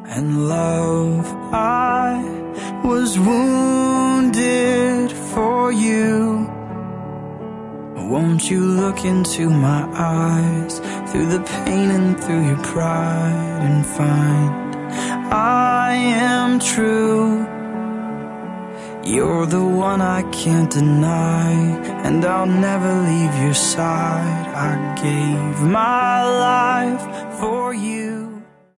And love, I was wounded for you. Won't you look into my eyes, through the pain and through your pride, and find I am true. You're the one I can't deny, and I'll never leave your side. I gave my life for you.